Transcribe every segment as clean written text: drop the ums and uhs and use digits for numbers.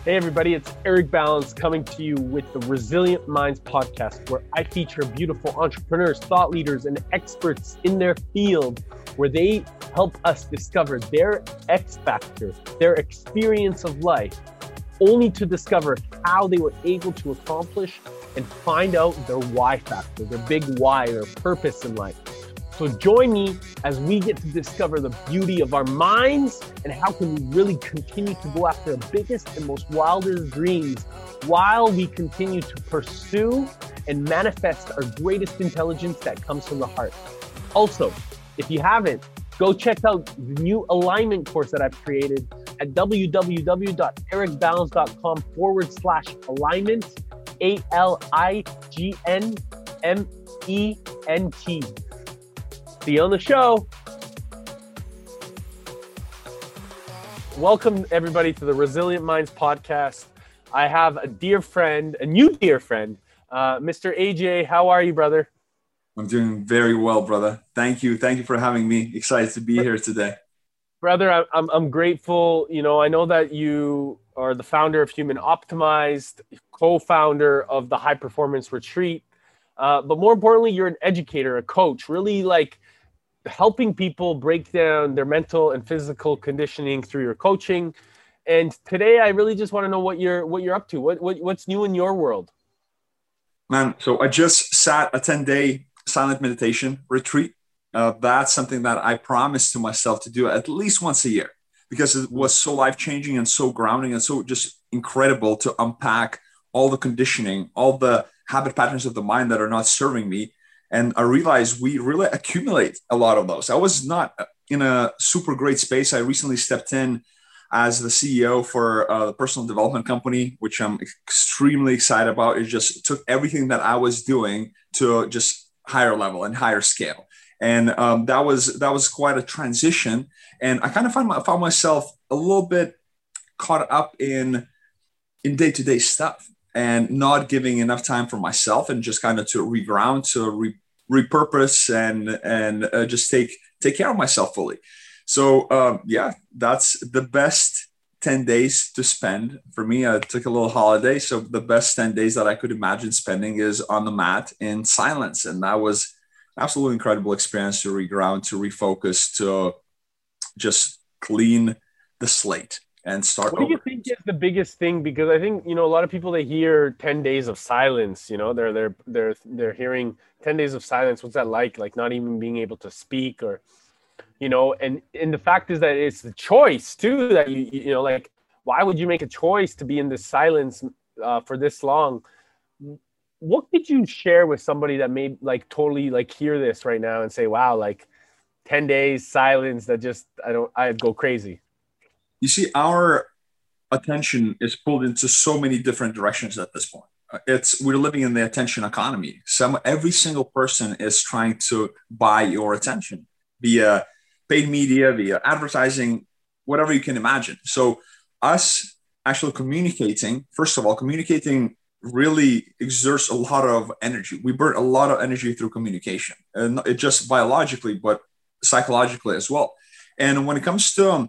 Hey everybody, it's Eric Balance coming to you with the Resilient Minds podcast, where I feature beautiful entrepreneurs, thought leaders, and experts in their field, where they help us discover their X factor, their experience of life, only to discover how they were able to accomplish and find out their Y factor, their big why, their purpose in life. So join me as we get to discover the beauty of our minds and how can we really continue to go after the biggest and most wildest dreams while we continue to pursue and manifest our greatest intelligence that comes from the heart. Also, if you haven't, go check out the new alignment course that I've created at www.ericbalance.com/alignment, ALIGNMENT. See you on the show. Welcome everybody to the Resilient Minds podcast. I have a dear friend, a new dear friend, Mr. AJ. How are you, brother? I'm doing very well, brother. Thank you. Thank you for having me. Excited to be here today. Brother, I'm grateful. You know, I know that you are the founder of Human Optimized, co-founder of the High Performance Retreat. But more importantly, you're an educator, a coach, really like helping people break down their mental and physical conditioning through your coaching. And today I really just want to know what you're up to. What's new in your world? Man, so I just sat a 10-day silent meditation retreat. That's something that I promised to myself to do at least once a year because it was so life-changing and so grounding and so just incredible to unpack all the conditioning, all the habit patterns of the mind that are not serving me. And I realized we really accumulate a lot of those. I was not in a super great space. I recently stepped in as the CEO for a personal development company, which I'm extremely excited about. It just took everything that I was doing to just higher level and higher scale. And that was quite a transition. And I kind of found myself a little bit caught up in day-to-day stuff and not giving enough time for myself and just kind of to reground, to repurpose and just take care of myself fully. So that's the best 10 days to spend for me. I took a little holiday. So the best 10 days that I could imagine spending is on the mat in silence. And that was absolutely incredible experience to reground, to refocus, to just clean the slate and start over. What do you think is the biggest thing? Because I think, you know, a lot of people, they hear 10 days of silence, you know, they're hearing 10 days of silence. What's that like? Like not even being able to speak or, you know, and the fact is that it's the choice too, that you know, like, why would you make a choice to be in this silence for this long? What could you share with somebody that may like totally like hear this right now and say, wow, like 10 days silence that just, I'd go crazy. You see, our attention is pulled into so many different directions at this point. We're living in the attention economy. Every single person is trying to buy your attention via paid media, via advertising, whatever you can imagine. So us actually communicating really exerts a lot of energy. We burn a lot of energy through communication, and it just biologically, but psychologically as well. And when it comes to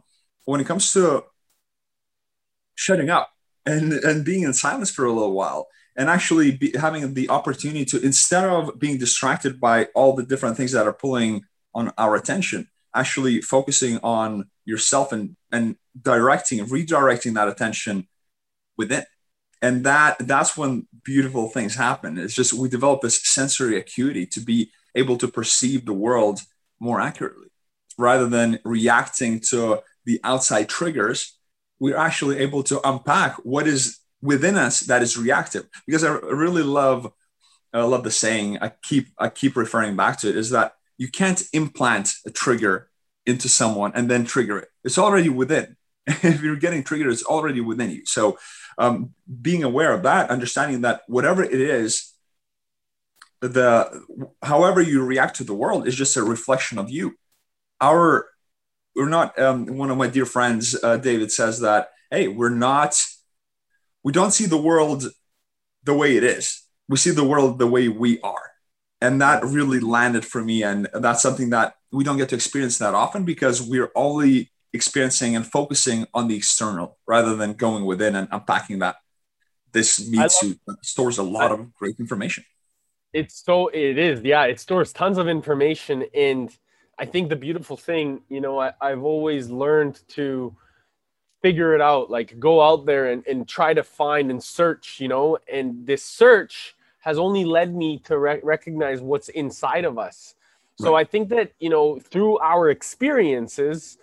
shutting up and being in silence for a little while and actually having the opportunity to, instead of being distracted by all the different things that are pulling on our attention, actually focusing on yourself and redirecting that attention within. And that's when beautiful things happen. It's just we develop this sensory acuity to be able to perceive the world more accurately rather than reacting to the outside triggers. We're actually able to unpack what is within us that is reactive. Because I really love the saying, I keep referring back to it, is that you can't implant a trigger into someone and then trigger it. It's already within. If you're getting triggered, it's already within you. So being aware of that, understanding that whatever it is, however you react to the world is just a reflection of you. We're not, one of my dear friends, David, says that, hey, we don't see the world the way it is. We see the world the way we are. And that really landed for me. And that's something that we don't get to experience that often because we're only experiencing and focusing on the external rather than going within and unpacking that. This I meat love suit stores a lot of great information. it is, yeah, it stores tons of information. And I think the beautiful thing, I've always learned to figure it out, like go out there and try to find and search, and this search has only led me to recognize what's inside of us. So Right. I think that, through our experiences,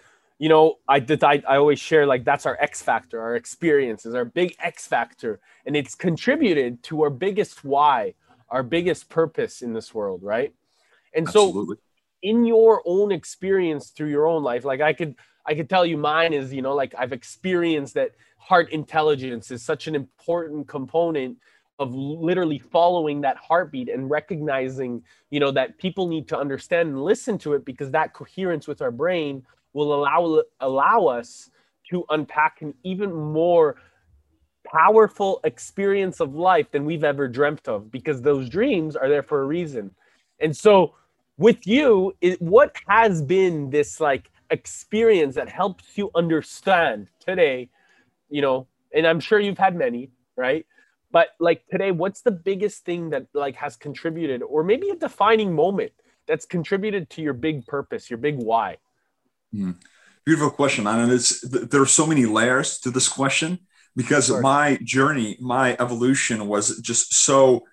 I always share, like, that's our X factor. Our experiences, our big X factor, and it's contributed to our biggest why, our biggest purpose in this world, right? And so Absolutely. in your own experience through your own life, like I could tell you mine is, like, I've experienced that heart intelligence is such an important component of literally following that heartbeat and recognizing, that people need to understand and listen to it, because that coherence with our brain will allow us to unpack an even more powerful experience of life than we've ever dreamt of, because those dreams are there for a reason. And so with you, what has been this, like, experience that helps you understand today, and I'm sure you've had many, right? But, like, today, what's the biggest thing that, like, has contributed, or maybe a defining moment that's contributed to your big purpose, your big why? Mm. Beautiful question, man. And there are so many layers to this question because Sure. my journey, my evolution was just so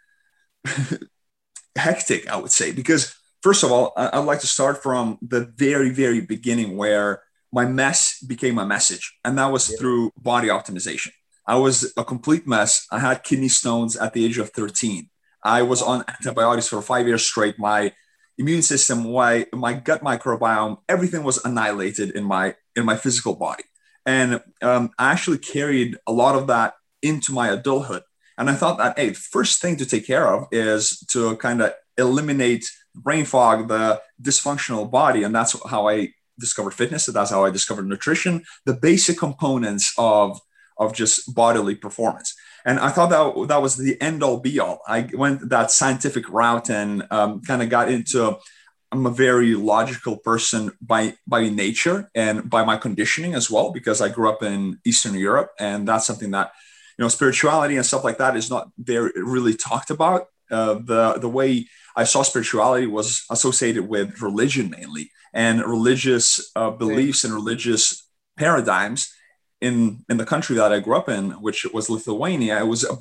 hectic, I would say. Because first of all, I'd like to start from the very, very beginning where my mess became a message. And that was Yeah. through body optimization. I was a complete mess. I had kidney stones at the age of 13. I was on antibiotics for 5 years straight. My immune system, my gut microbiome, everything was annihilated in my physical body. And I actually carried a lot of that into my adulthood. And I thought that, hey, the first thing to take care of is to kind of eliminate brain fog, the dysfunctional body. And that's how I discovered fitness. That's how I discovered nutrition, the basic components of just bodily performance. And I thought that was the end all be all. I went that scientific route and kind of got into, I'm a very logical person by nature and by my conditioning as well, because I grew up in Eastern Europe. And that's something that, spirituality and stuff like that is not very really talked about. The way I saw spirituality was associated with religion mainly, and religious beliefs and religious paradigms in the country that I grew up in, which was Lithuania.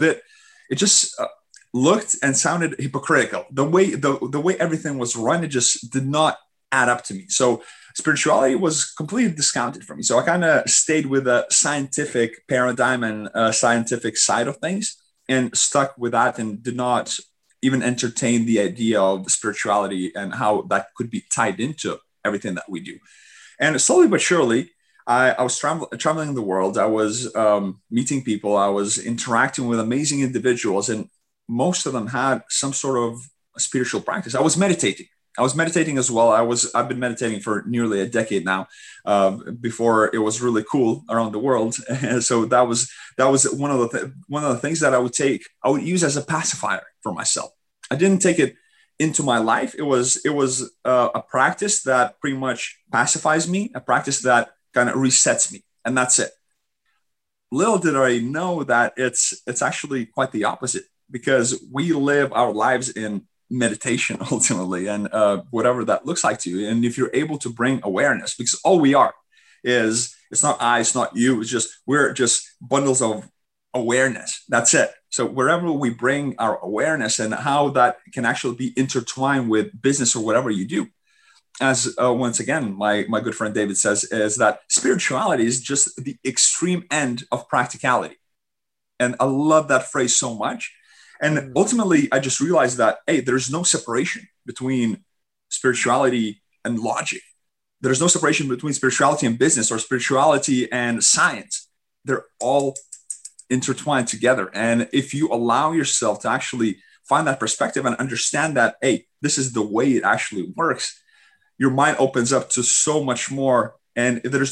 It just looked and sounded hypocritical. The way everything was run, it just did not add up to me. So spirituality was completely discounted for me. So I kind of stayed with a scientific paradigm and a scientific side of things and stuck with that, and did not even entertain the idea of spirituality and how that could be tied into everything that we do. And slowly but surely, I was traveling the world. I was meeting people. I was interacting with amazing individuals, and most of them had some sort of spiritual practice. I was meditating as well. I've been meditating for nearly a decade now. Before it was really cool around the world, and so that was one of the things that I would use as a pacifier for myself. I didn't take it into my life. It was a practice that pretty much pacifies me, a practice that kind of resets me, and that's it. Little did I know that it's actually quite the opposite, because we live our lives in meditation ultimately, and whatever that looks like to you. And if you're able to bring awareness, because all we are is, it's not I, it's not you, we're just bundles of awareness. That's it. So wherever we bring our awareness and how that can actually be intertwined with business or whatever you do, as once again, my good friend David says, is that spirituality is just the extreme end of practicality. And I love that phrase so much. And ultimately, I just realized that, hey, there's no separation between spirituality and logic. There's no separation between spirituality and business, or spirituality and science. They're all intertwined together. And if you allow yourself to actually find that perspective and understand that, hey, this is the way it actually works, your mind opens up to so much more. And there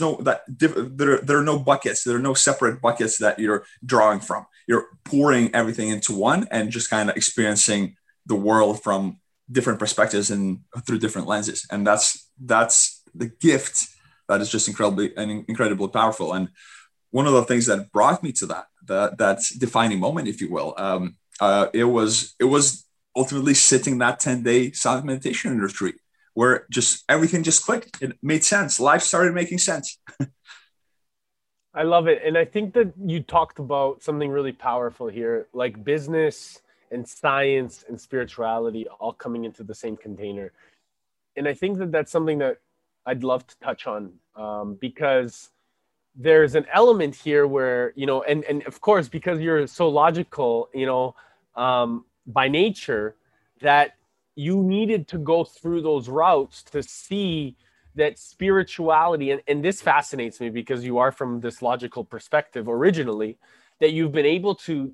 are no buckets. There are no separate buckets that you're drawing from. You're pouring everything into one and just kind of experiencing the world from different perspectives and through different lenses. And that's the gift that is just incredibly powerful. And one of the things that brought me to that defining moment, if you will, it was ultimately sitting that 10-day silent meditation retreat where just everything just clicked. It made sense. Life started making sense. I love it. And I think that you talked about something really powerful here, like business and science and spirituality all coming into the same container. And I think that that's something that I'd love to touch on, because there's an element here where, and of course, because you're so logical, by nature, that you needed to go through those routes to see that spirituality, and this fascinates me because you are from this logical perspective originally, that you've been able to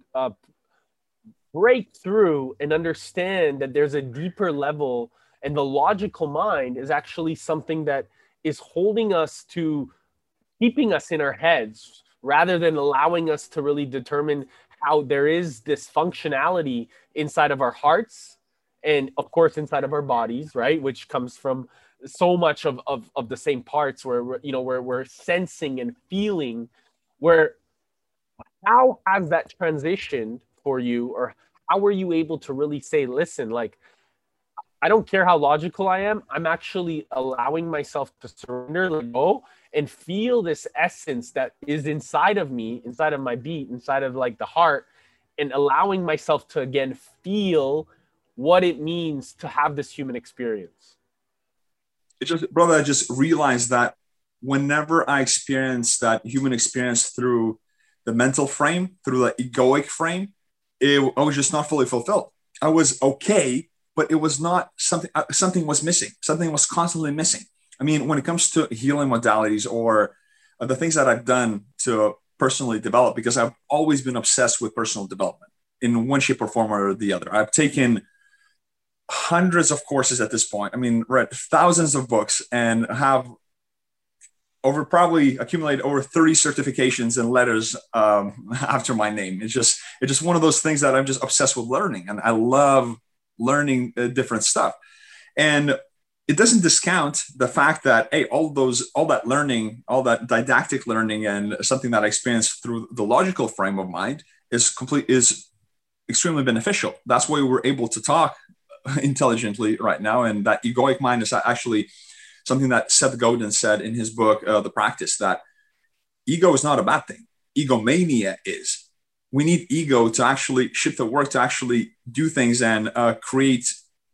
break through and understand that there's a deeper level, and the logical mind is actually something that is holding us to keeping us in our heads rather than allowing us to really determine how there is this functionality inside of our hearts and of course inside of our bodies, right? Which comes from so much of the same parts where we're sensing and feeling. Where how has that transitioned for you, or how were you able to really say, listen, like, I don't care how logical I am, I'm actually allowing myself to surrender, let go, and feel this essence that is inside of me, inside of my beat, inside of like the heart, and allowing myself to again feel what it means to have this human experience? I just realized that whenever I experienced that human experience through the mental frame, through the egoic frame, I was just not fully fulfilled. I was okay, but it was not something was missing. Something was constantly missing. I mean, when it comes to healing modalities or the things that I've done to personally develop, because I've always been obsessed with personal development in one shape or form or the other. I've taken hundreds of courses at this point. I mean, read thousands of books and have probably accumulated over 30 certifications and letters after my name. It's just one of those things that I'm just obsessed with learning, and I love learning different stuff. And it doesn't discount the fact that, hey, all that learning, all that didactic learning, and something that I experienced through the logical frame of mind is extremely beneficial. That's why we're able to talk intelligently right now. And that egoic mind is actually something that Seth Godin said in his book, The Practice, that ego is not a bad thing. Egomania is. We need ego to actually shift the work, to actually do things and create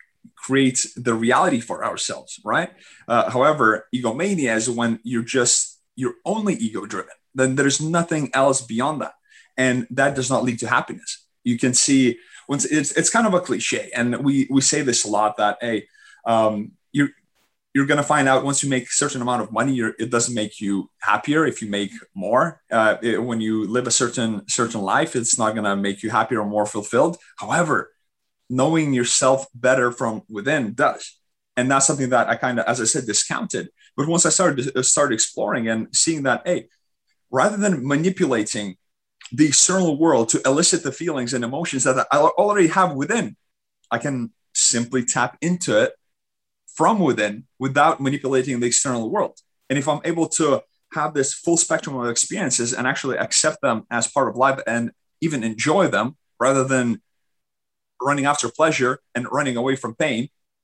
the reality for ourselves, right? However, egomania is when you're only ego driven. Then there's nothing else beyond that. And that does not lead to happiness. You can see, once it's kind of a cliche, and we say this a lot, that, hey, you're going to find out once you make a certain amount of money, it doesn't make you happier if you make more. When you live a certain life, it's not going to make you happier or more fulfilled. However, knowing yourself better from within does. And that's something that I kind of, as I said, discounted. But once I started exploring and seeing that, hey, rather than manipulating the external world to elicit the feelings and emotions that I already have within, I can simply tap into it from within without manipulating the external world. And if I'm able to have this full spectrum of experiences and actually accept them as part of life and even enjoy them rather than running after pleasure and running away from pain,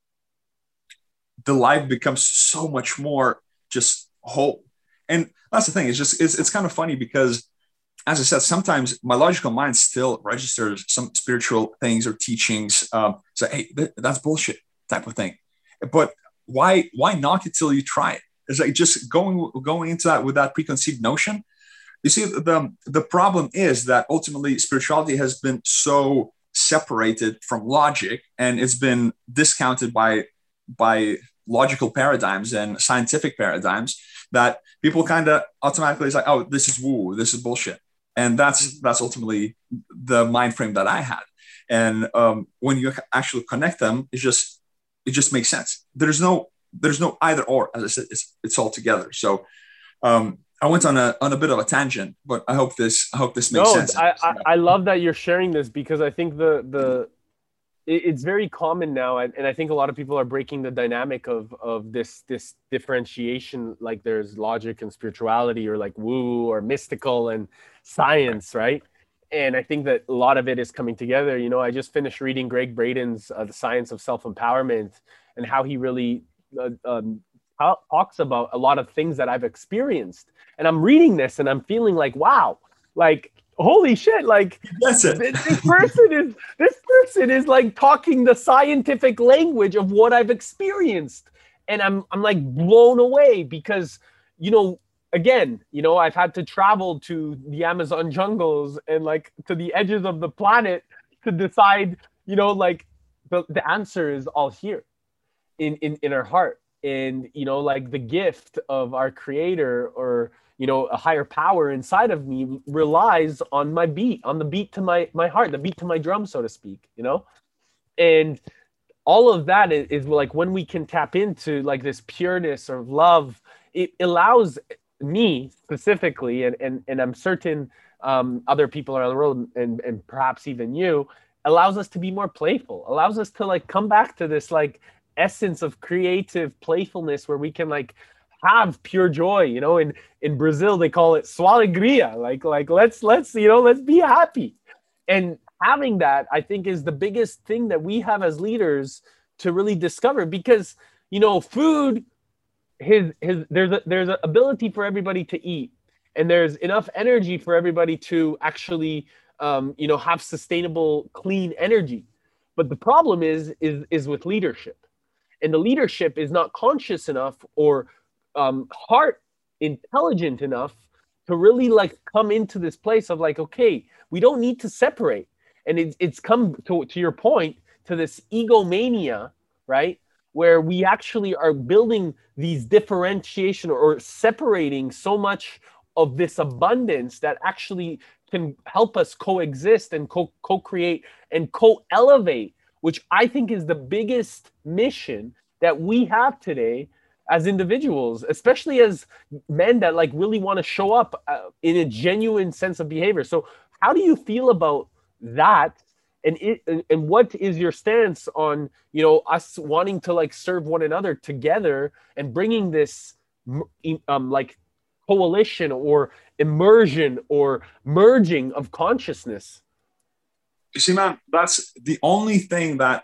the life becomes so much more just whole. And that's the thing. It's kind of funny because, as I said, sometimes my logical mind still registers some spiritual things or teachings. So, hey, that's bullshit type of thing. But why knock it till you try it? It's like just going into that with that preconceived notion. You see, the problem is that ultimately spirituality has been so separated from logic, and it's been discounted by logical paradigms and scientific paradigms, that people kind of automatically is like, oh, this is woo, this is bullshit. And that's ultimately the mind frame that I had. And when you actually connect them, it just makes sense. There's no either or. As I said, it's all together. So I went on a bit of a tangent, but I hope this makes sense. I love that you're sharing this, because I think the it's very common now, and I think a lot of people are breaking the dynamic of this differentiation. Like there's logic and spirituality, or like woo or mystical and Right. science, right? And I think that a lot of it is coming together. I just finished reading Greg Braden's The Science of Self Empowerment, and how he really talks about a lot of things that I've experienced. And I'm reading this and I'm feeling like, wow, like holy shit, like That's it. this person is like talking the scientific language of what I've experienced. And I'm like blown away because, again, I've had to travel to the Amazon jungles and like to the edges of the planet to decide, like the answer is all here in our heart. And like the gift of our creator, or a higher power inside of me, relies on my beat, on the beat to my heart, the beat to my drum, so to speak. And all of that is like when we can tap into like this pureness of love, it allows me specifically, and I'm certain other people around the world, and perhaps even you, allows us to be more playful, allows us to like come back to this like essence of creative playfulness, where we can like have pure joy. In Brazil they call it sua alegria, like let's be happy. And having that, I think, is the biggest thing that we have as leaders to really discover, because food, there's a ability for everybody to eat, and there's enough energy for everybody to actually have sustainable clean energy. But the problem is with leadership, and the leadership is not conscious enough, or heart intelligent enough to really like come into this place of like, okay, we don't need to separate. And it's come to your point, to this egomania, right? Where we actually are building these differentiation, or separating so much of this abundance that actually can help us coexist and co-create and co-elevate, which I think is the biggest mission that we have today as individuals, especially as men that like really want to show up in a genuine sense of behavior. So how do you feel about that? And what is your stance on, us wanting to like serve one another together, and bringing this like coalition, or immersion, or merging of consciousness? You see, man, that's the only thing that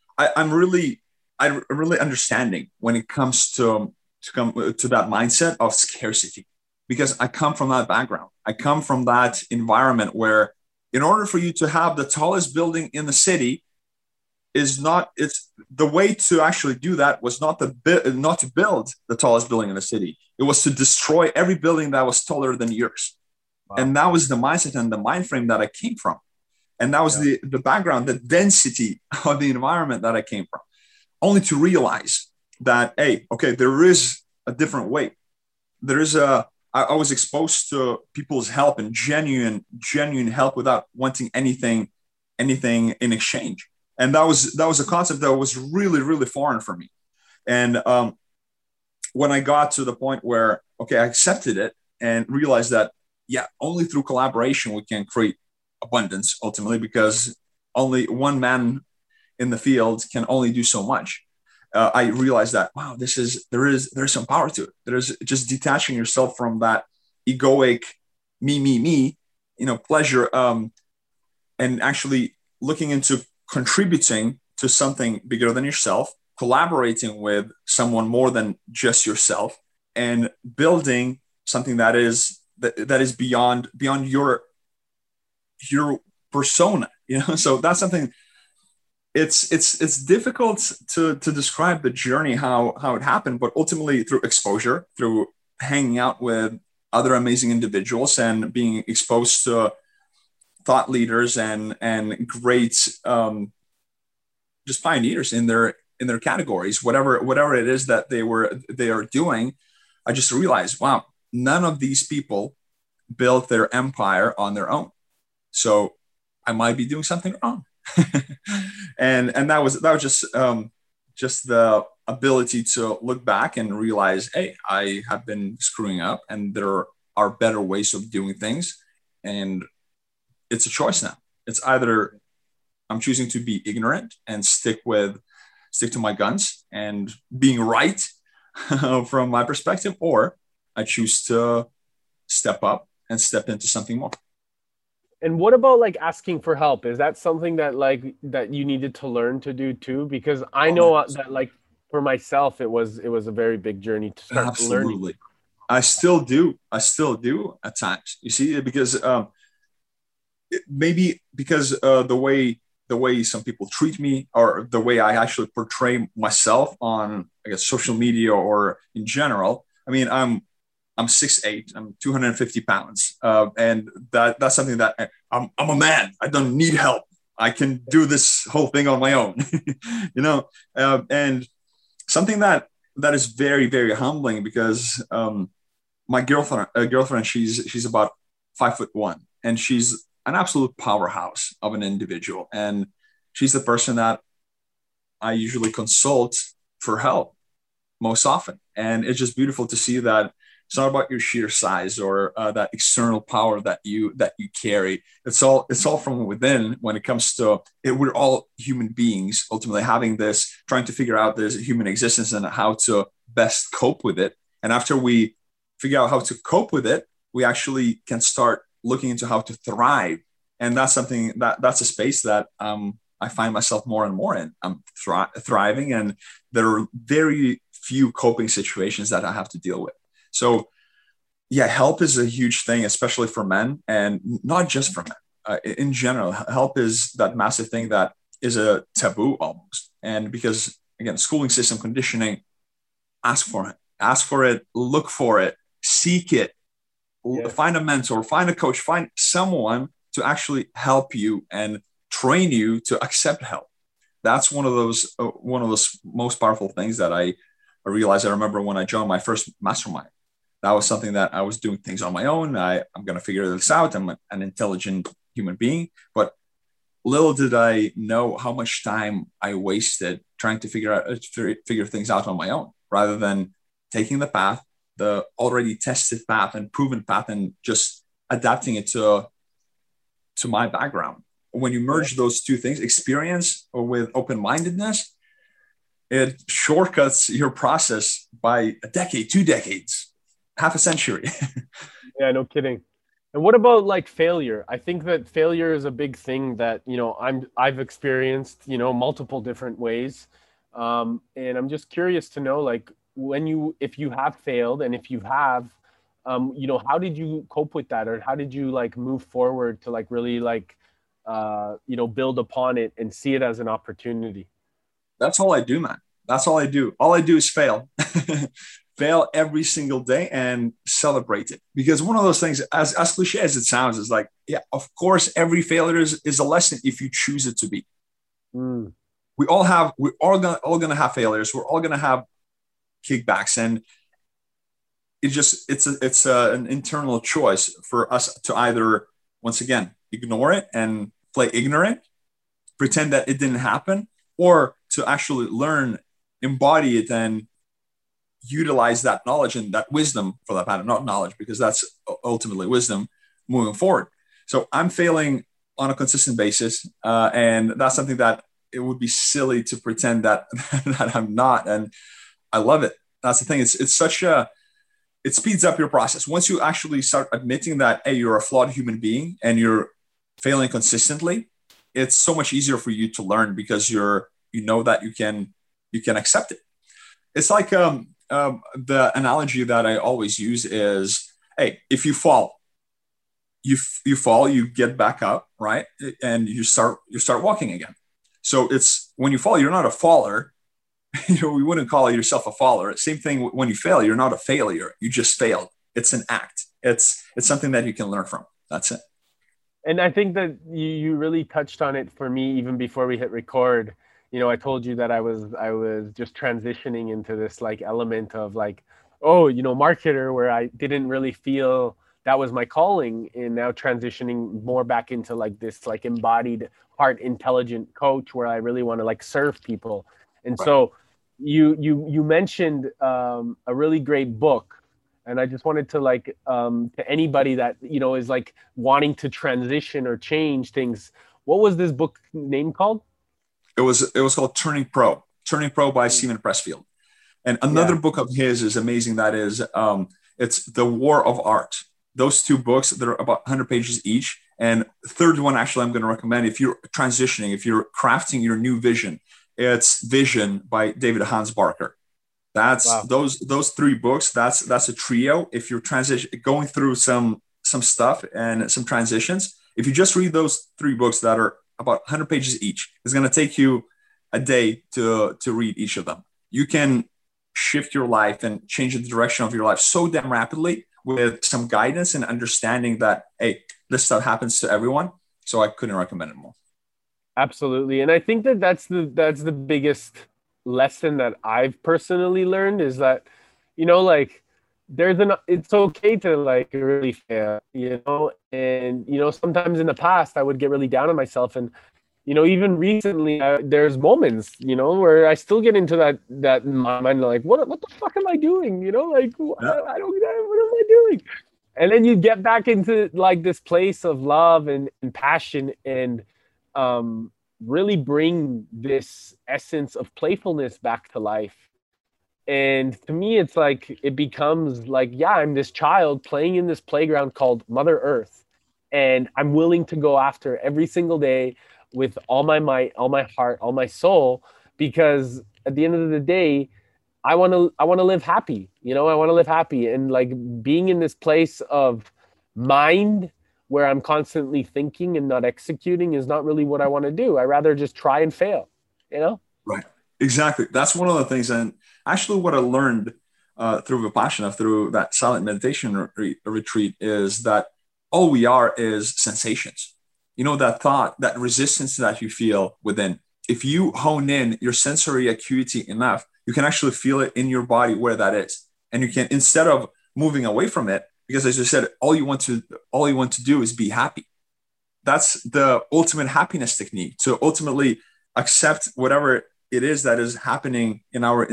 I'm really understanding when it comes to come to that mindset of scarcity, because I come from that background. I come from that environment where, in order for you to have the tallest building in the city, is not it's the way to actually do that was not to build the tallest building in the city. It was to destroy every building that was taller than yours. Wow. And that was the mindset and the mind frame that I came from. And that was the background, the density of the environment that I came from. Only to realize that, hey, okay, there is a different way. There is I was exposed to people's help, and genuine help, without wanting anything in exchange. And that was a concept that was really, really foreign for me. And when I got to the point where, okay, I accepted it and realized that, yeah, only through collaboration we can create abundance ultimately, because only one man in the field can only do so much. I realized that, wow, there's some power to it. There's just detaching yourself from that egoic me, pleasure, and actually looking into contributing to something bigger than yourself, collaborating with someone more than just yourself, and building something that is beyond your persona. So that's something. It's difficult to describe the journey, how it happened, but ultimately through exposure, through hanging out with other amazing individuals, and being exposed to thought leaders and great just pioneers in their categories, whatever it is that they are doing. I just realized, wow, none of these people built their empire on their own. So I might be doing something wrong. and that was just the ability to look back and realize, hey, I have been screwing up, and there are better ways of doing things, and it's a choice now. It's either I'm choosing to be ignorant and stick to my guns and being right from my perspective, or I choose to step up and step into something more. And what about like asking for help? Is that something that like that you needed to learn to do too? Because I know that like for myself, it was a very big journey to start learning. Absolutely. I still do. I still do at times. You see, because maybe because the way some people treat me, or the way I actually portray myself on, I guess, social media or in general. I mean, I'm 6'8", I'm 250 pounds, and that's something that I'm a man. I don't need help. I can do this whole thing on my own, and something that is very, very humbling, because my girlfriend, she's about 5'1", and she's an absolute powerhouse of an individual, and she's the person that I usually consult for help most often. And it's just beautiful to see that it's not about your sheer size or that external power that you carry. It's all from within. When it comes to it, we're all human beings, ultimately having this, trying to figure out this human existence and how to best cope with it. And after we figure out how to cope with it, we actually can start looking into how to thrive. And that's something that's a space that I find myself more and more in. I'm thriving, and there are very few coping situations that I have to deal with. So, yeah, help is a huge thing, especially for men, and not just for men. In general, help is that massive thing that is a taboo almost. And because, again, schooling system conditioning, ask for it, look for it, seek it, find a mentor, find a coach, find someone to actually help you and train you to accept help. That's one of those most powerful things that I realized. I remember when I joined my first mastermind, that was something that I was doing things on my own. I'm going to figure this out. I'm an intelligent human being, but little did I know how much time I wasted trying to figure things out on my own, rather than taking the already tested path and proven path, and just adapting it to my background. When you merge those two things, experience with open-mindedness, it shortcuts your process by a decade, 2 decades, half a century. Yeah, no kidding. And what about like failure? I think that failure is a big thing that, I've experienced, multiple different ways. And I'm just curious to know, like, if you have failed, and if you have, how did you cope with that? Or how did you like move forward to like really like, build upon it and see it as an opportunity? That's all I do, man. That's all I do. All I do is fail. Fail every single day and celebrate it. Because one of those things, as cliche as it sounds, is like, yeah, of course, every failure is a lesson if you choose it to be. Mm. We're all gonna have failures. We're all gonna have kickbacks, and it's an internal choice for us to either, once again, ignore it and play ignorant, pretend that it didn't happen, or to actually learn, embody it, and utilize that knowledge and that wisdom, for that matter, not knowledge, because that's ultimately wisdom, moving forward. So I'm failing on a consistent basis, and that's something that it would be silly to pretend that that I'm not, and I love it. That's the thing. It speeds up your process once you actually start admitting that, hey, you're a flawed human being and you're failing consistently. It's so much easier for you to learn, because you know that you can accept it. It's like the analogy that I always use is, hey, if you fall, you fall, you get back up, right, and you start walking again. So it's when you fall, you're not a faller. We wouldn't call yourself a faller. Same thing when you fail, you're not a failure. You just failed. It's an act. It's something that you can learn from. That's it. And I think that you really touched on it for me even before we hit record. I told you that I was just transitioning into this like element of like, marketer, where I didn't really feel that was my calling, and now transitioning more back into like this like embodied heart intelligent coach, where I really want to like serve people. And Right. so you mentioned a really great book, and I just wanted to like to anybody that is like wanting to transition or change things, What was this book name called? It was called Turning Pro by Stephen Pressfield. And another Yeah. book of his is amazing. That is, it's The War of Art. Those two books, they're about 100 pages each. And third one, actually, I'm going to recommend if you're transitioning, if you're crafting your new vision, it's Vision by David Hans Barker. That's Wow. those three books. That's a trio. If you're going through some stuff and some transitions, if you just read those three books that are about 100 pages each, it's going to take you a day to read each of them. You can shift your life and change the direction of your life so damn rapidly with some guidance and understanding that, hey, this stuff happens to everyone. So I couldn't recommend it more. Absolutely. And I think that that's the biggest lesson that I've personally learned is that, like it's okay to like really fail, and sometimes in the past I would get really down on myself, and even recently there's moments, where I still get into that in my mind, like what the fuck am I doing? Like Yeah. I don't what am I doing? And then you get back into like this place of love and passion, and really bring this essence of playfulness back to life. And to me, it's like it becomes like, yeah, I'm this child playing in this playground called Mother Earth, and I'm willing to go after every single day with all my might, all my heart, all my soul, because at the end of the day, I want to live happy. I want to live happy, and like being in this place of mind where I'm constantly thinking and not executing is not really what I want to do. I rather just try and fail, you know? Right. Exactly. That's one of the things. And actually, what I learned through Vipassana, through that silent meditation retreat, is that all we are is sensations. That thought, that resistance that you feel within. If you hone in your sensory acuity enough, you can actually feel it in your body where that is. And you can, instead of moving away from it, because as you said, all you want to do is be happy. That's the ultimate happiness technique, to ultimately accept whatever it is that is happening in our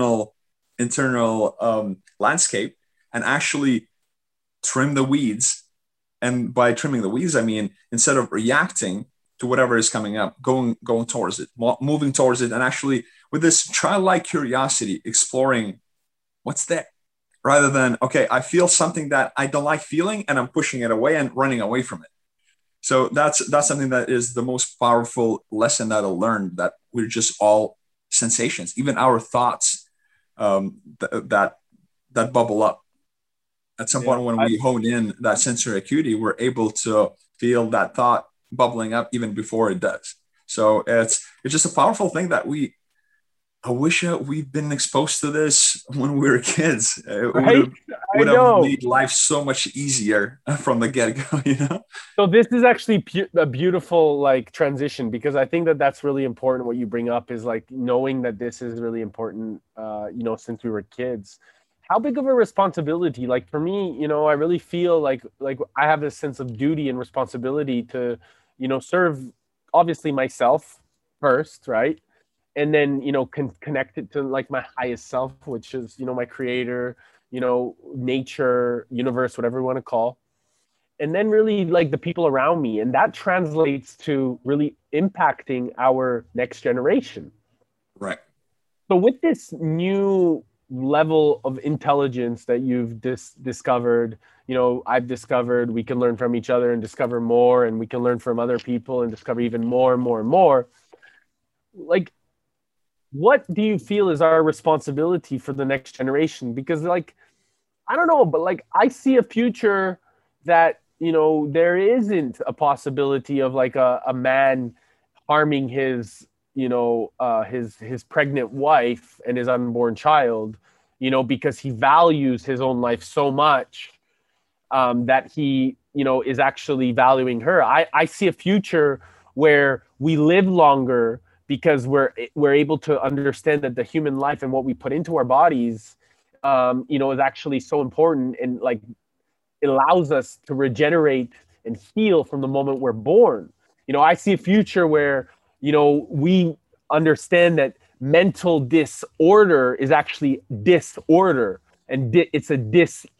internal landscape, and actually trim the weeds. And by trimming the weeds, I mean, instead of reacting to whatever is coming up, going towards it, moving towards it, and actually with this childlike curiosity, exploring what's there, rather than, okay, I feel something that I don't like feeling and I'm pushing it away and running away from it. So that's something that is the most powerful lesson that I learned, that we're just all sensations, even our thoughts, that bubble up. At some Yeah. point when we hone in that sensory acuity, we're able to feel that thought bubbling up even before it does. So it's just a powerful thing that I wish we'd been exposed to this when we were kids. It Right? I would have know. made life so much easier from the get-go. So this is actually a beautiful like transition, because I think that that's really important. What you bring up is like knowing that this is really important. Since we were kids, how big of a responsibility? Like for me, I really feel like I have this sense of duty and responsibility to, serve obviously myself first, right? And then connect it to like my highest self, which is my creator, nature, universe, whatever you want to call, and then really like the people around me, and that translates to really impacting our next generation. Right. So with this new level of intelligence that you've discovered, I've discovered, we can learn from each other and discover more, and we can learn from other people and discover even more and more and more. Like, what do you feel is our responsibility for the next generation? Because like, I don't know, but like I see a future that, there isn't a possibility of like a man harming his, his pregnant wife and his unborn child, because he values his own life so much, that he, is actually valuing her. I see a future where we live longer because we're able to understand that the human life and what we put into our bodies, is actually so important, and like it allows us to regenerate and heal from the moment we're born. I see a future where, we understand that mental disorder is actually disorder, and it's a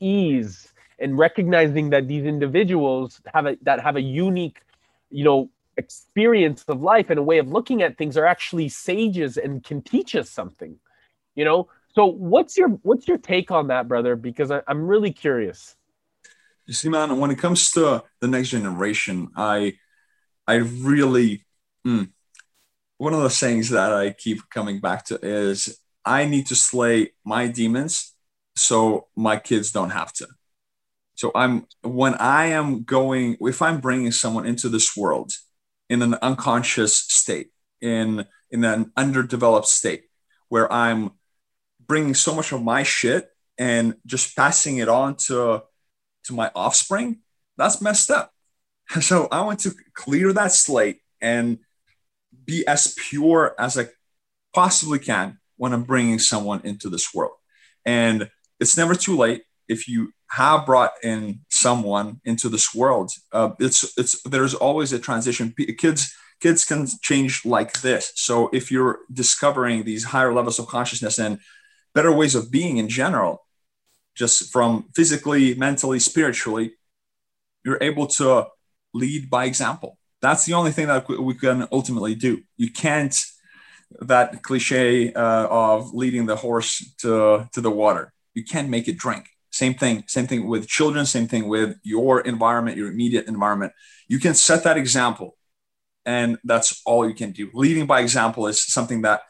dis-ease, and recognizing that these individuals have a unique, experience of life and a way of looking at things are actually sages and can teach us something, you know? So what's your take on that, brother? Because I'm really curious. You see, man, when it comes to the next generation, I really, one of the sayings that I keep coming back to is I need to slay my demons so my kids don't have to. So when I am going, if I'm bringing someone into this world in an unconscious state, in an underdeveloped state, where I'm bringing so much of my shit and just passing it on to my offspring, that's messed up. So I want to clear that slate and be as pure as I possibly can when I'm bringing someone into this world. And it's never too late if you have brought in someone into this world. It's there's always a transition. Kids can change like this. So if you're discovering these higher levels of consciousness and better ways of being in general, just from physically, mentally, spiritually, you're able to lead by example. That's the only thing that we can ultimately do. You can't, that cliche of leading the horse to the water, you can't make it drink. Same thing with children, same thing with your environment, your immediate environment. You can set that example, and that's all you can do. Leading by example is something that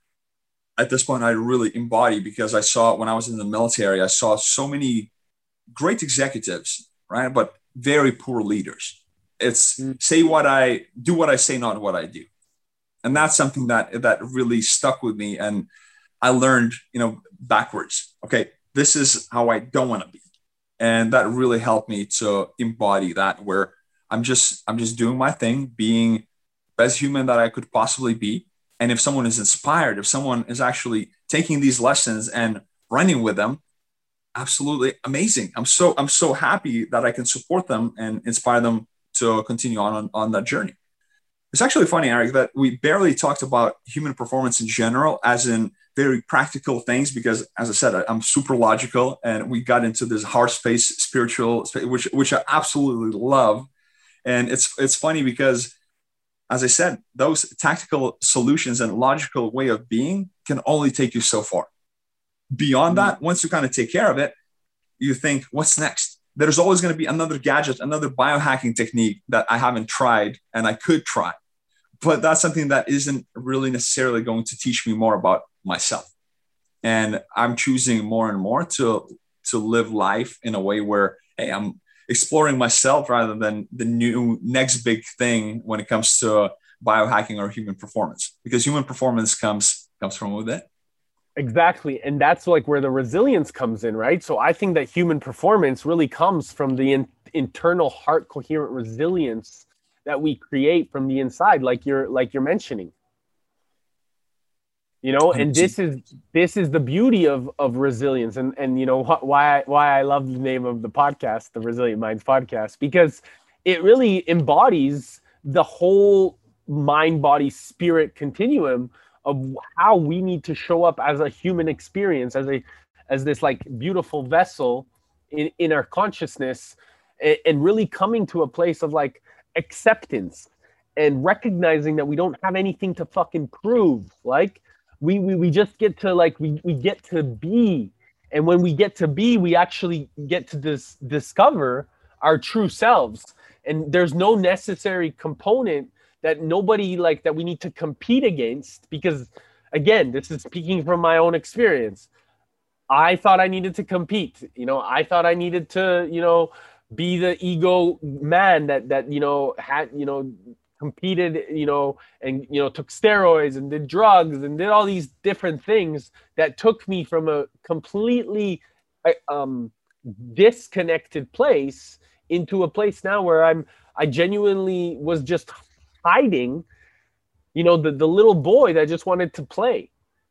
at this point I really embody, because I saw when I was in the military, I saw so many great executives, right? But very poor leaders. It's do what I say, not what I do. And that's something that really stuck with me. And I learned, backwards. Okay, this is how I don't want to be. And that really helped me to embody that, where I'm just doing my thing, being best human that I could possibly be. And if someone is inspired, if someone is actually taking these lessons and running with them, absolutely amazing. I'm so happy that I can support them and inspire them to continue on that journey. It's actually funny, Eric, that we barely talked about human performance in general, as in very practical things, because as I said, I'm super logical, and we got into this heart space, spiritual space, which I absolutely love. And it's funny because, as I said, those tactical solutions and logical way of being can only take you so far. Beyond that, once you kind of take care of it, you think, what's next? There's always going to be another gadget, another biohacking technique that I haven't tried and I could try. But that's something that isn't really necessarily going to teach me more about myself. And I'm choosing more and more to live life in a way where, hey, I'm exploring myself rather than the new next big thing when it comes to biohacking or human performance, because human performance comes from within. Exactly. And that's like where the resilience comes in, right? So I think that human performance really comes from the internal heart coherent resilience that we create from the inside, like you're mentioning. And this is the beauty of resilience, and why I love the name of the podcast, the Resilient Minds Podcast, because it really embodies the whole mind, body, spirit continuum of how we need to show up as a human experience, as this like beautiful vessel in our consciousness, and really coming to a place of like acceptance and recognizing that we don't have anything to fucking prove. Like we just get to we get to be. And when we get to be, we actually get to discover our true selves. And there's no necessary component that that we need to compete against, because again, this is speaking from my own experience. I thought I needed to compete. I thought I needed to, be the ego man that had, competed, and, took steroids and did drugs and did all these different things that took me from a completely disconnected place into a place now where I genuinely was just hiding, the little boy that just wanted to play.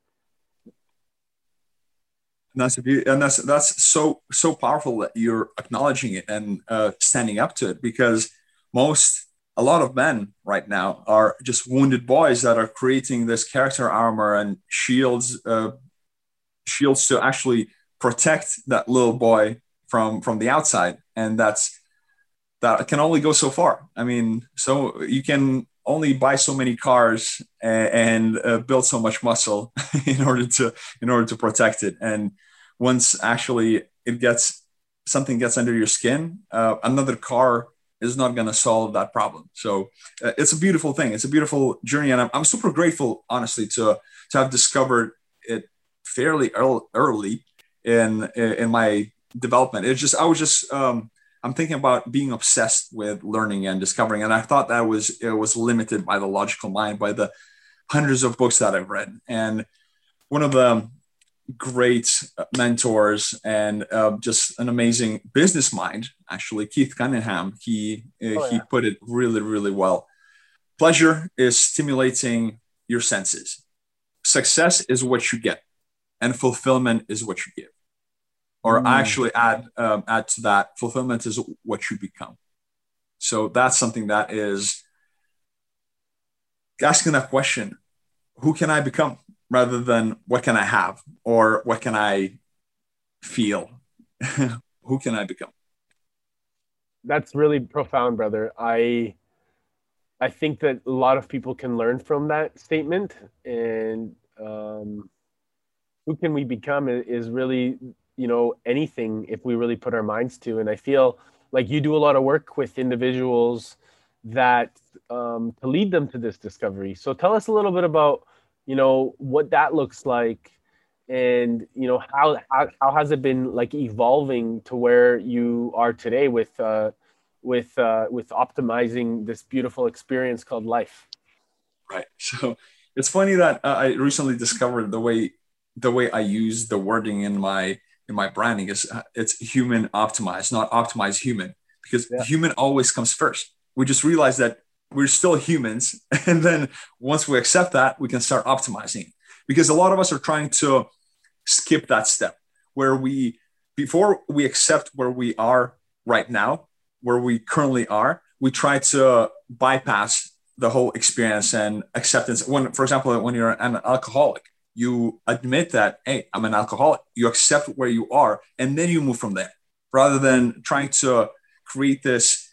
And that's so powerful that you're acknowledging it and standing up to it, because a lot of men right now are just wounded boys that are creating this character armor and shields to actually protect that little boy from the outside. And that's that can only go so far. I mean, so you can only buy so many cars and build so much muscle in order to protect it. And once actually something gets under your skin, another car is not going to solve that problem. So it's a beautiful thing. It's a beautiful journey, and I'm super grateful, honestly, to have discovered it fairly early in my development. I'm thinking about being obsessed with learning and discovering, and I thought that it was limited by the logical mind, by the hundreds of books that I've read. And one of the great mentors and just an amazing business mind, actually, Keith Cunningham, he put it really, really well. Pleasure is stimulating your senses. Success is what you get, and fulfillment is what you give. Or I actually add to that, fulfillment is what you become. So that's something that is asking that question: who can I become, rather than what can I have or what can I feel? Who can I become? That's really profound, brother. I think that a lot of people can learn from that statement, and who can we become is really, anything if we really put our minds to. And I feel like you do a lot of work with individuals that to lead them to this discovery. So tell us a little bit about, what that looks like, and how has it been like evolving to where you are today with optimizing this beautiful experience called life. Right. So it's funny that I recently discovered the way I use the wording in my branding is it's human optimized, not optimized human, because human always comes first. We just realize that we're still humans, and then once we accept that, we can start optimizing. Because a lot of us are trying to skip that step where before we accept where we are right now, where we currently are, we try to bypass the whole experience and acceptance. For example, when you're an alcoholic, you admit that, hey, I'm an alcoholic. You accept where you are, and then you move from there, rather than trying to create this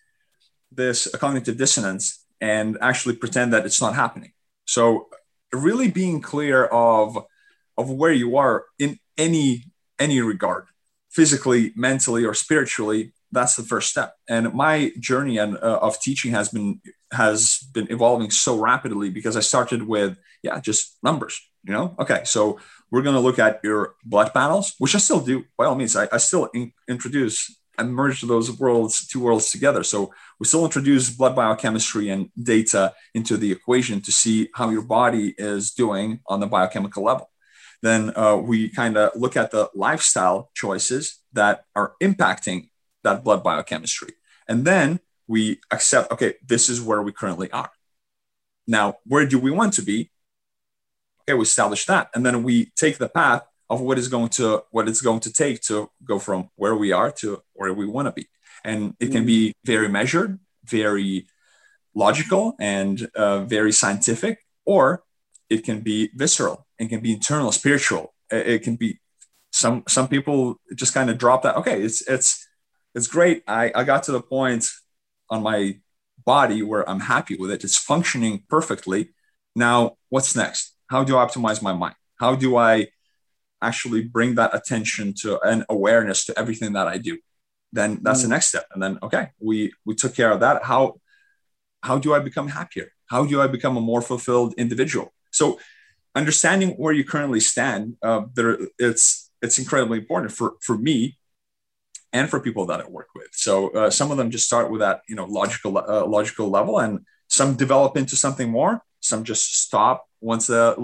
cognitive dissonance and actually pretend that it's not happening. So really being clear of where you are in any regard, physically, mentally, or spiritually, that's the first step. And my journey of teaching has been evolving so rapidly, because I started with just numbers. Okay, so we're going to look at your blood panels, which I still do. By all means, I still introduce and merge those two worlds together. So we still introduce blood biochemistry and data into the equation to see how your body is doing on the biochemical level. Then we kind of look at the lifestyle choices that are impacting that blood biochemistry. And then we accept, okay, this is where we currently are. Now, where do we want to be? Okay, we establish that. And then we take the path of what it's going to take to go from where we are to where we want to be. And it can be very measured, very logical, and very scientific, or it can be visceral. It can be internal, spiritual. It can be some people just kind of drop that. Okay, it's great. I got to the point on my body where I'm happy with it. It's functioning perfectly. Now, what's next? How do I optimize my mind? How do I actually bring that attention to and awareness to everything that I do? Then that's the next step. And then, okay, we took care of that. How do I become happier? How do I become a more fulfilled individual? So understanding where you currently stand, it's incredibly important for me and for people that I work with. So some of them just start with that, logical level, and some develop into something more. Some just stop once the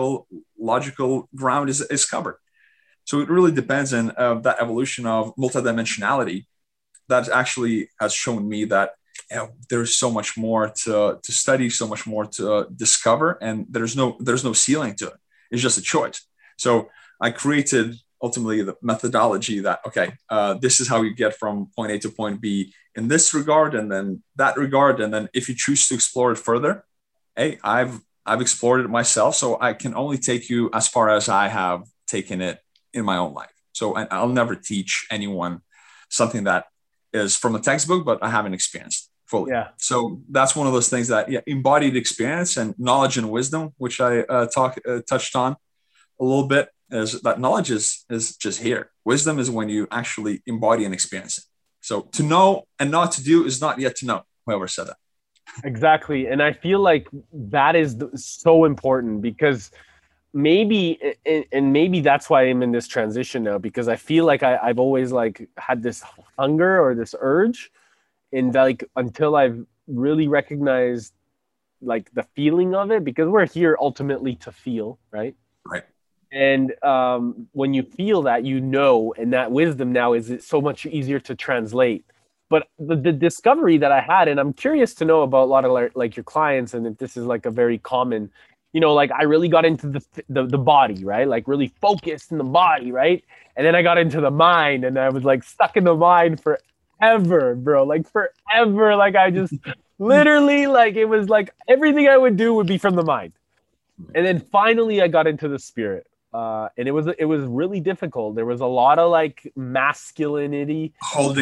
logical ground is covered. So it really depends on that evolution of multidimensionality that actually has shown me that there's so much more to study, so much more to discover, and there's no ceiling to it. It's just a choice. So I created ultimately the methodology that, okay, this is how you get from point A to point B in this regard, and then that regard. And then if you choose to explore it further, hey, I've explored it myself, so I can only take you as far as I have taken it in my own life. So I'll never teach anyone something that is from a textbook, but I haven't experienced fully. Yeah. So that's one of those things that, embodied experience and knowledge and wisdom, which I touched on a little bit, is that knowledge is just here. Wisdom is when you actually embody and experience it. So to know and not to do is not yet to know. Whoever said that. Exactly. And I feel like that is so important, because maybe, and maybe that's why I'm in this transition now, because I feel like I've always like had this hunger or this urge, and like until I've really recognized like the feeling of it, because we're here ultimately to feel, right? Right. And when you feel that, and that wisdom now is so much easier to translate. But the discovery that I had, and I'm curious to know about a lot of like your clients, and if this is like a very common, like I really got into the body, right? Like really focused in the body, right? And then I got into the mind, and I was like stuck in the mind forever, bro. Like forever. Like I just literally, like it was like everything I would do would be from the mind. And then finally I got into the spirit. And it was really difficult. There was a lot of like masculinity,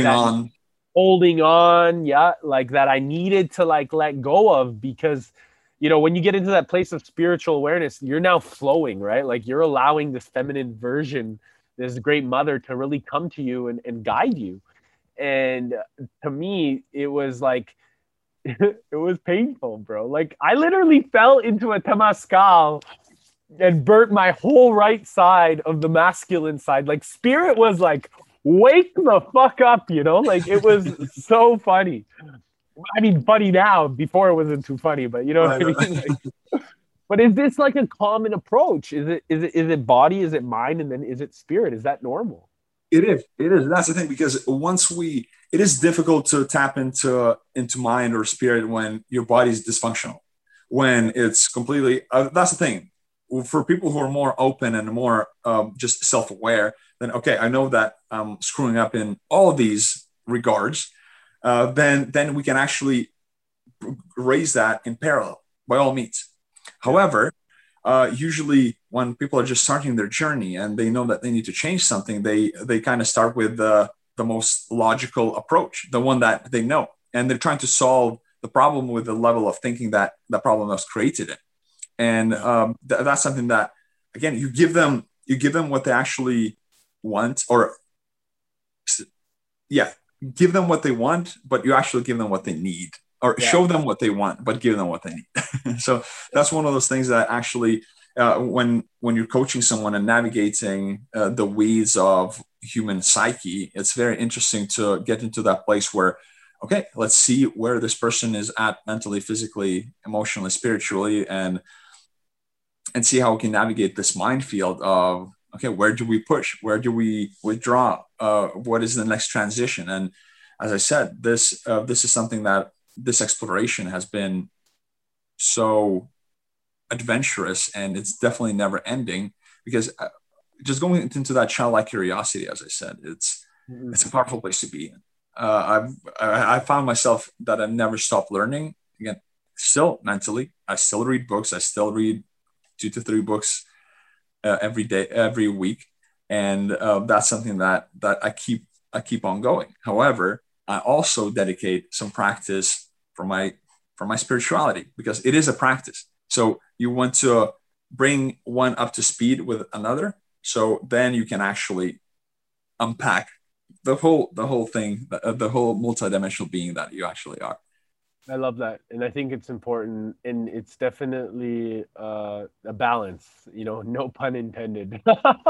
holding on, yeah, like that I needed to like let go of, because when you get into that place of spiritual awareness, you're now flowing, right? Like you're allowing this feminine version, this great mother, to really come to you and guide you. And to me, it was like it was painful, bro. Like I literally fell into a temazcal and burnt my whole right side of the masculine side. Like spirit was like, wake the fuck up, like it was so funny. I mean, funny now. Before it wasn't too funny, but you know what I mean? Like, but is this like a common approach? Is it body? Is it mind? And then is it spirit? Is that normal? It is. That's the thing, because it is difficult to tap into mind or spirit when your body is dysfunctional, when it's completely, that's the thing. For people who are more open and more just self-aware, then okay, I know that I'm screwing up in all of these regards. Then we can actually raise that in parallel, by all means. However, usually when people are just starting their journey and they know that they need to change something, they kind of start with the most logical approach, the one that they know, and they're trying to solve the problem with the level of thinking that the problem was created in. And that's something that, again, you give them what they actually want, or give them what they want, but you actually give them what they need, or show them what they want, but give them what they need. So that's one of those things that actually, when you're coaching someone and navigating the weeds of human psyche, it's very interesting to get into that place where, okay, let's see where this person is at mentally, physically, emotionally, spiritually, and see how we can navigate this minefield of, okay, where do we push? Where do we withdraw? What is the next transition? And as I said, this is something that this exploration has been so adventurous, and it's definitely never ending, because just going into that childlike curiosity, as I said, it's a powerful place to be in. I found myself that I never stopped learning. Again, still mentally, I still read books. I still read 2 to 3 books every day, every week, and that's something that I keep on going. However, I also dedicate some practice for my spirituality, because it is a practice. So you want to bring one up to speed with another, so then you can actually unpack the whole thing, the whole multidimensional being that you actually are. I love that. And I think it's important, and it's definitely a balance, no pun intended.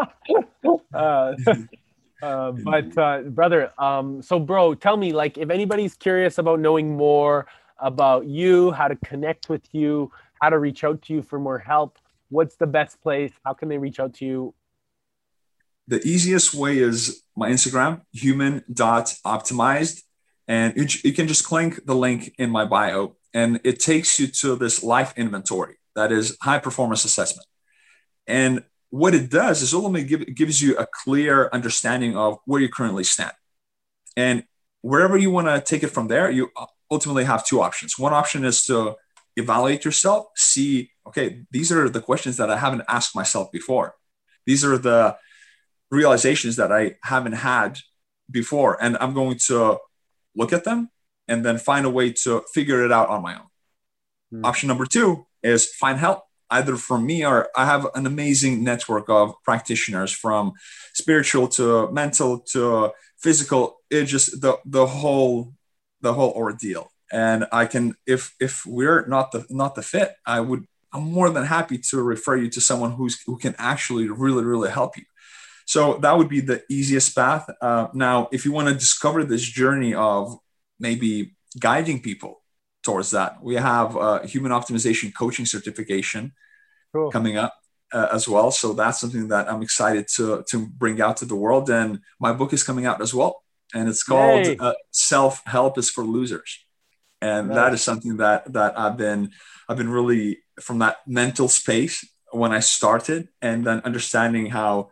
But brother, so bro, tell me, like, if anybody's curious about knowing more about you, how to connect with you, how to reach out to you for more help, what's the best place? How can they reach out to you? The easiest way is my Instagram, human.optimized. And you can just click the link in my bio, and it takes you to this life inventory that is high performance assessment. And what it does is only gives you a clear understanding of where you currently stand. And wherever you want to take it from there, you ultimately have 2 options. One option is to evaluate yourself, see, okay, these are the questions that I haven't asked myself before. These are the realizations that I haven't had before. And I'm going to look at them and then find a way to figure it out on my own. Option number 2 is find help, either from me or I have an amazing network of practitioners, from spiritual to mental to physical. It's just the whole ordeal. And I can, if we're not the fit, I'm more than happy to refer you to someone who can actually really, really help you. So that would be the easiest path. Now, if you want to discover this journey of maybe guiding people towards that, we have a human optimization coaching certification coming up as well. So that's something that I'm excited to bring out to the world. And my book is coming out as well. And it's called Self-Help is for Losers. And that is something that I've been really from that mental space when I started, and then understanding how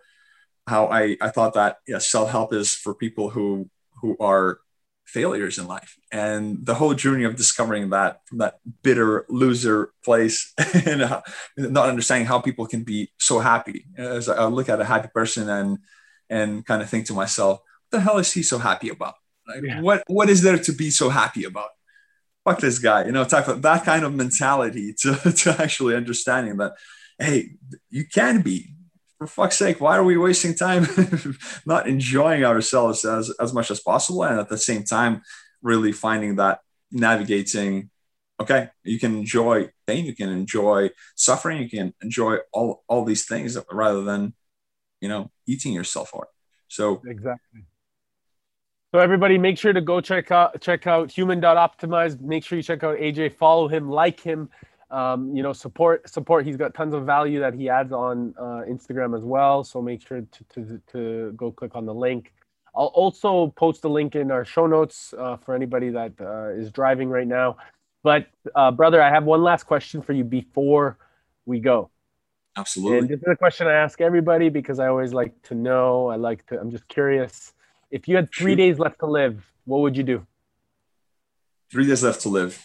I thought that self-help is for people who are failures in life, and the whole journey of discovering that from that bitter loser place and not understanding how people can be so happy. As I look at a happy person and kind of think to myself, what the hell is he so happy about? Like, what is there to be so happy about? Fuck this guy, type of that kind of mentality to actually understanding that, hey, you can be, for fuck's sake, why are we wasting time not enjoying ourselves as much as possible? And at the same time, really finding that navigating, okay, you can enjoy pain, you can enjoy suffering, you can enjoy all these things rather than, eating yourself for it. So exactly. So everybody, make sure to go check out human.optimize. Make sure you check out AJ, follow him, like him, support. He's got tons of value that he adds on Instagram as well. So make sure to go click on the link. I'll also post the link in our show notes for anybody that is driving right now. But brother, I have one last question for you before we go. Absolutely. And this is a question I ask everybody because I always like to know. I'm just curious. If you had 3 days left to live, what would you do? 3 days left to live.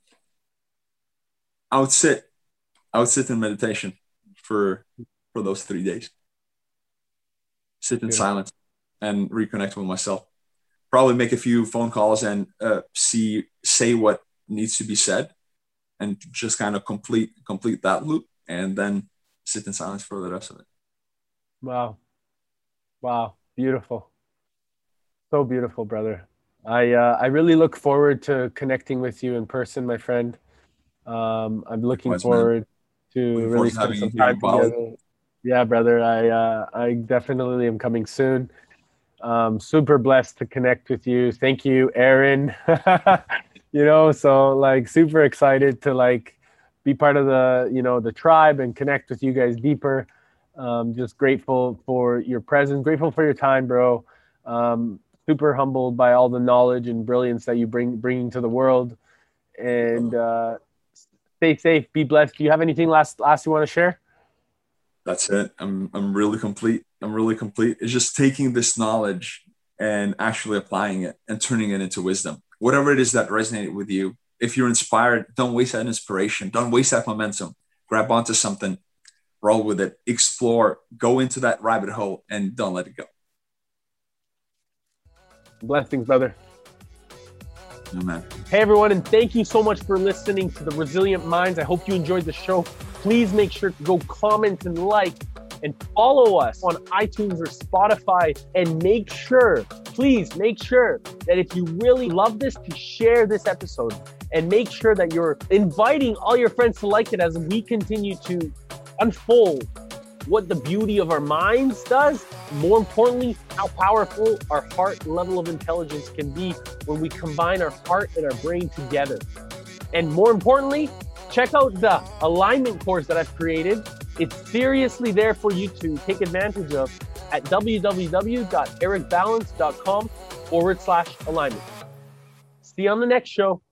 I would sit in meditation for those 3 days. Sit in silence and reconnect with myself. Probably make a few phone calls and say what needs to be said, and just kind of complete that loop, and then sit in silence for the rest of it. Wow. Beautiful. So beautiful, brother. I really look forward to connecting with you in person, my friend. I'm looking forward to really spend some time together. Yeah, brother. I definitely am coming soon. Super blessed to connect with you. Thank you, Aaron. So super excited to be part of the tribe and connect with you guys deeper. Just grateful for your presence, grateful for your time, bro. Super humbled by all the knowledge and brilliance that you bringing to the world. And stay safe, be blessed. Do you have anything last you want to share? That's it. I'm really complete. It's just taking this knowledge and actually applying it and turning it into wisdom. Whatever it is that resonated with you. If you're inspired, don't waste that inspiration. Don't waste that momentum. Grab onto something, roll with it, explore, go into that rabbit hole, and don't let it go. Blessings, brother. Amen. Hey, everyone, and thank you so much for listening to The Resilient Minds. I hope you enjoyed the show. Please make sure to go comment and like and follow us on iTunes or Spotify. And please make sure that if you really love this, to share this episode. And make sure that you're inviting all your friends to like it as we continue to unfold what the beauty of our minds does. More importantly, how powerful our heart level of intelligence can be when we combine our heart and our brain together. And more importantly, check out the alignment course that I've created. It's seriously there for you to take advantage of at www.ericbalance.com/alignment. See you on the next show.